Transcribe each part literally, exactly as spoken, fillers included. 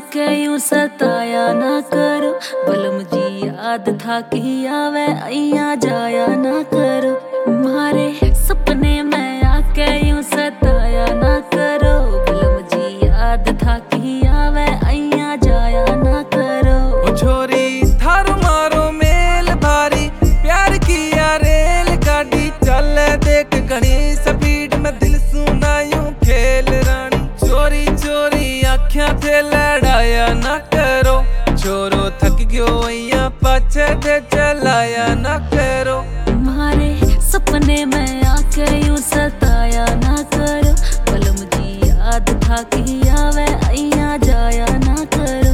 आके यूं सताया ना करो, बलम जी याद था कि आवे अइया जाया ना करो। मारे सपने में आके यूं सताया ना करो, बलम जी याद था कि आवे अइया जाया ना करो। ओ छोरी थारो मारो मेल भारी, प्यार किया रेल गाड़ी चले देख घनी स्पीड में, दिल सुना यूं खेल रानी। चोरी चोरी आँखियां थे लड़ाया ना करो, छोरो थक गयो अइया पाछे दे चलाया ना करो। मारे सपने में आके यूं सताया ना करो, बलम जी याद था कि आवे अइया जाया ना करो।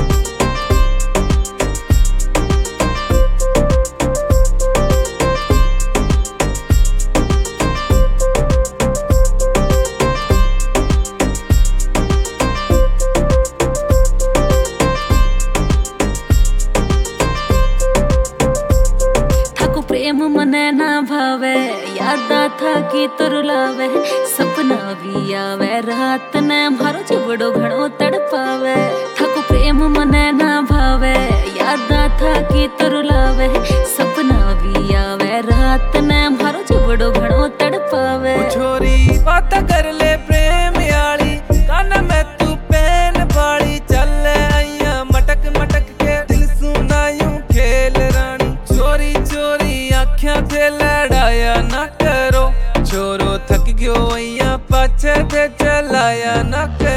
प्रेम मने ना भावे, यादा था कि तुरलावे, सपना भी आवे रात ने मारो चिवड़ो घणो तड़पावे। थाको प्रेम मने ना भावे, यादा था कि तुरलावे, सपना भी आवे रात ने मारो चिवड़ो घणो तड़पावे। छोरी बात कर ले प्रेम याली, कान में तू पेन बाड़ी चले अइया मटक मटक के, दिल सुना यूं खेल रानी। चोरी चोरी आँखियां थे लड़ाया ना करो, छोरो थक गयो अइया पाछे दे चलाया ना करो।